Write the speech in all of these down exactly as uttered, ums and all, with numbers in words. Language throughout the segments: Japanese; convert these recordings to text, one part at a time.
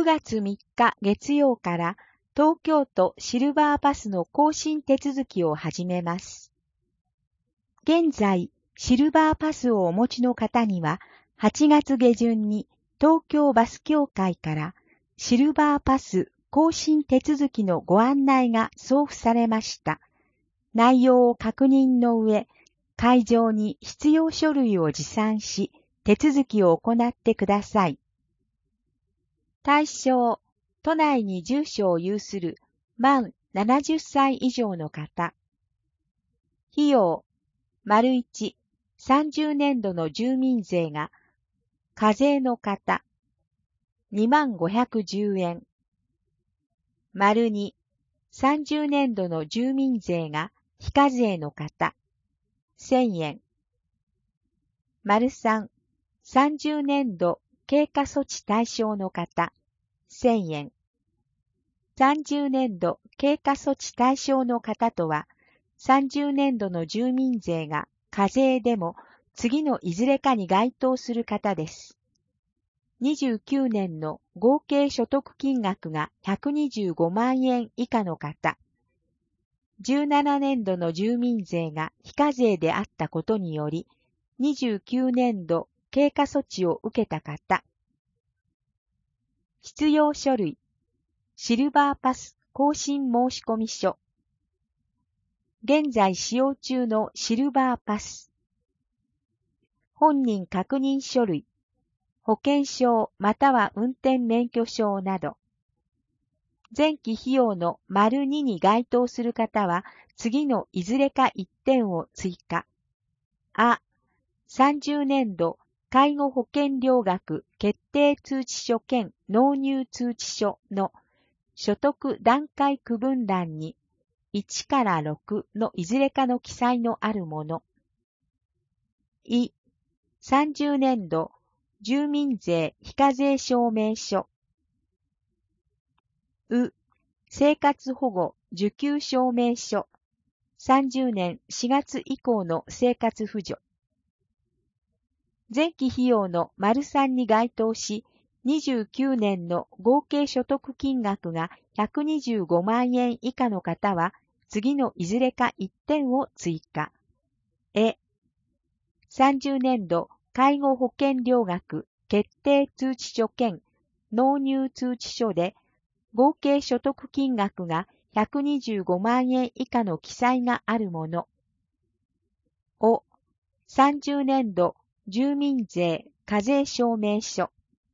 くがつみっか月曜から東京都シルバーパスの更新手続きを始めます。現在、シルバーパスをお持ちの方には、はちがつ下旬に東京バス協会からシルバーパス更新手続きのご案内が送付されました。内容を確認の上、会場に必要書類を持参し、手続きを行ってください。対象、都内に住所を有する満ななじゅっさい以上の方。費用、丸いち、さんじゅうねんどの住民税が、課税の方、にまんごひゃくじゅうえん。丸に、さんじゅうねんどの住民税が非課税の方、せんえん。丸さん、さんじゅうねんど経過措置対象の方、せんえん。さんじゅうねんど経過措置対象の方とは、さんじゅうねんどの住民税が課税でも次のいずれかに該当する方です。にじゅうきゅうねんの合計所得金額がひゃくにじゅうごまんえん以下の方、じゅうななねんどの住民税が非課税であったことにより、にじゅうきゅうねんど経過措置を受けた方。必要書類、シルバーパス更新申込書。現在使用中のシルバーパス。本人確認書類、保険証または運転免許証など。前期費用の丸にに該当する方は、次のいずれかいってんを追加。あ、さんじゅうねんど介護保険料額決定通知書兼納入通知書の所得段階区分欄にいちからろくのいずれかの記載のあるもの。い、さんじゅうねんど住民税非課税証明書。う、生活保護受給証明書。さんじゅうねんしがつ以降の生活扶助。前期費用の丸さんに該当し、にじゅうきゅうねんの合計所得金額がひゃくにじゅうごまんえん以下の方は、次のいずれかいってんを追加。え、さんじゅうねんど介護保険料額決定通知書兼納入通知書で合計所得金額がひゃくにじゅうごまんえん以下の記載があるもの。お、さんじゅうねんど住民税課税証明書。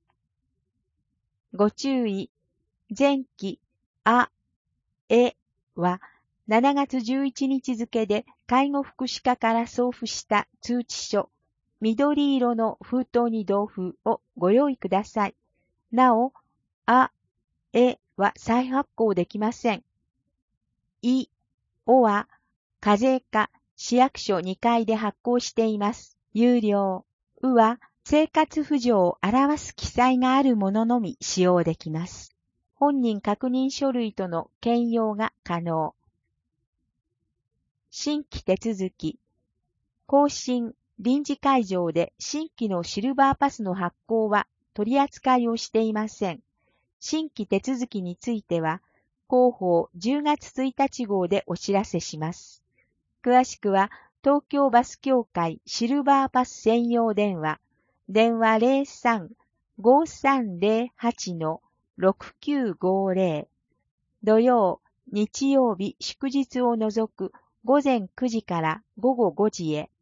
ご注意、前期、あ、えはしちがつじゅういちにち付で介護福祉課から送付した通知書、緑色の封筒に同封をご用意ください。なお、あ、えは再発行できません。い、おは課税課、市役所にかいで発行しています。有料。うは生活扶助を表す記載があるもののみ使用できます。本人確認書類との兼用が可能。新規手続き。更新、臨時会場で新規のシルバーパスの発行は取り扱いをしていません。新規手続きについては、広報じゅうがつついたち号でお知らせします。詳しくは、東京バス協会シルバーパス専用電話、電話 ゼロさん ごーさんゼロはち ろくきゅうごゼロ、土曜、日曜日、祝日を除く午前くじから午後ごじへ、